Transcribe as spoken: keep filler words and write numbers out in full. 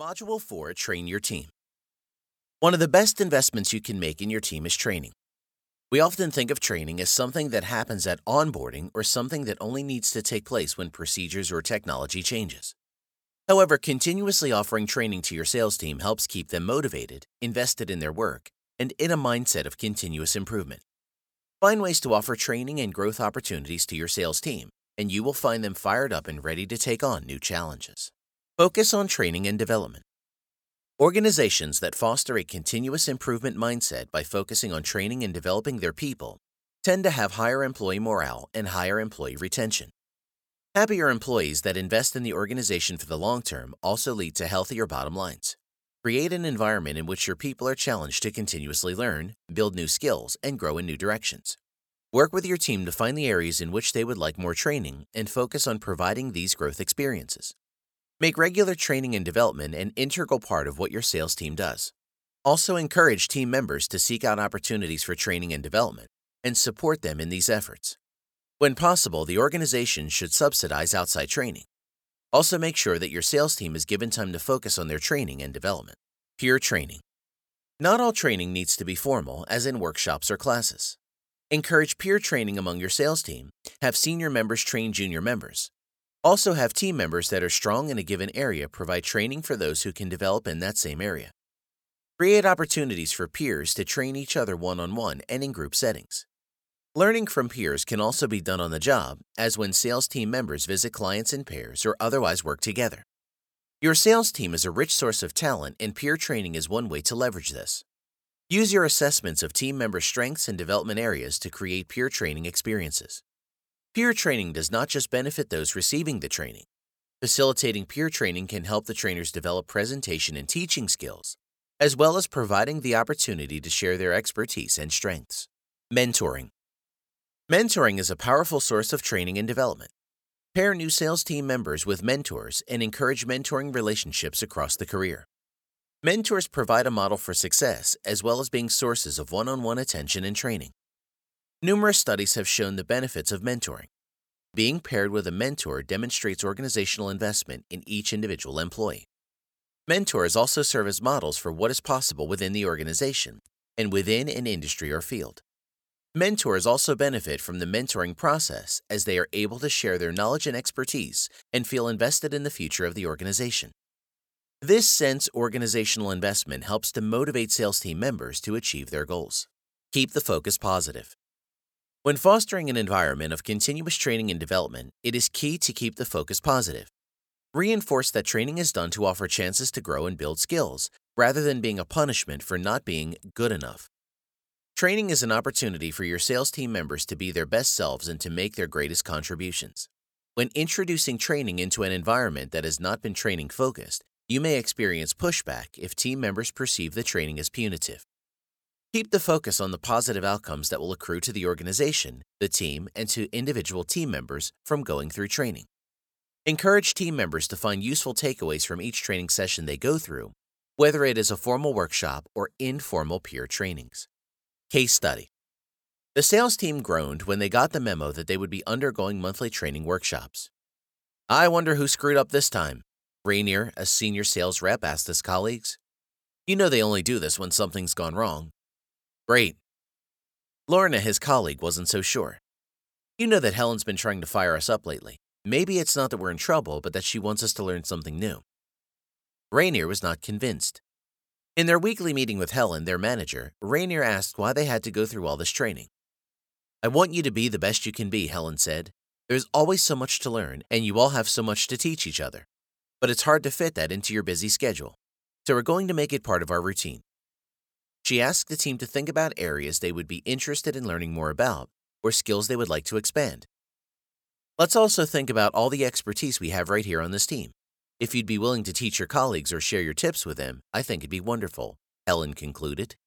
Module four, Train Your Team. One of the best investments you can make in your team is training. We often think of training as something that happens at onboarding or something that only needs to take place when procedures or technology changes. However, continuously offering training to your sales team helps keep them motivated, invested in their work, and in a mindset of continuous improvement. Find ways to offer training and growth opportunities to your sales team, and you will find them fired up and ready to take on new challenges. Focus on training and development. Organizations that foster a continuous improvement mindset by focusing on training and developing their people tend to have higher employee morale and higher employee retention. Happier employees that invest in the organization for the long term also lead to healthier bottom lines. Create an environment in which your people are challenged to continuously learn, build new skills, and grow in new directions. Work with your team to find the areas in which they would like more training and focus on providing these growth experiences. Make regular training and development an integral part of what your sales team does. Also encourage team members to seek out opportunities for training and development and support them in these efforts. When possible, the organization should subsidize outside training. Also make sure that your sales team is given time to focus on their training and development. Peer training. Not all training needs to be formal, as in workshops or classes. Encourage peer training among your sales team. Have senior members train junior members. Also have team members that are strong in a given area provide training for those who can develop in that same area. Create opportunities for peers to train each other one-on-one and in group settings. Learning from peers can also be done on the job, as when sales team members visit clients in pairs or otherwise work together. Your sales team is a rich source of talent, and peer training is one way to leverage this. Use your assessments of team member strengths and development areas to create peer training experiences. Peer training does not just benefit those receiving the training. Facilitating peer training can help the trainers develop presentation and teaching skills, as well as providing the opportunity to share their expertise and strengths. Mentoring. Mentoring is a powerful source of training and development. Pair new sales team members with mentors and encourage mentoring relationships across the career. Mentors provide a model for success, as well as being sources of one-on-one attention and training. Numerous studies have shown the benefits of mentoring. Being paired with a mentor demonstrates organizational investment in each individual employee. Mentors also serve as models for what is possible within the organization and within an industry or field. Mentors also benefit from the mentoring process, as they are able to share their knowledge and expertise and feel invested in the future of the organization. This sense organizational investment helps to motivate sales team members to achieve their goals. Keep the focus positive. When fostering an environment of continuous training and development, it is key to keep the focus positive. Reinforce that training is done to offer chances to grow and build skills, rather than being a punishment for not being good enough. Training is an opportunity for your sales team members to be their best selves and to make their greatest contributions. When introducing training into an environment that has not been training-focused, you may experience pushback if team members perceive the training as punitive. Keep the focus on the positive outcomes that will accrue to the organization, the team, and to individual team members from going through training. Encourage team members to find useful takeaways from each training session they go through, whether it is a formal workshop or informal peer trainings. Case study. The sales team groaned when they got the memo that they would be undergoing monthly training workshops. "I wonder who screwed up this time," Rainier, a senior sales rep, asked his colleagues. "You know they only do this when something's gone wrong." "Great." Lorna, his colleague, wasn't so sure. "You know that Helen's been trying to fire us up lately. Maybe it's not that we're in trouble, but that she wants us to learn something new." Rainier was not convinced. In their weekly meeting with Helen, their manager, Rainier asked why they had to go through all this training. "I want you to be the best you can be," Helen said. "There's always so much to learn, and you all have so much to teach each other. But it's hard to fit that into your busy schedule. So we're going to make it part of our routine." She asked the team to think about areas they would be interested in learning more about, or skills they would like to expand. "Let's also think about all the expertise we have right here on this team. If you'd be willing to teach your colleagues or share your tips with them, I think it'd be wonderful," Helen concluded.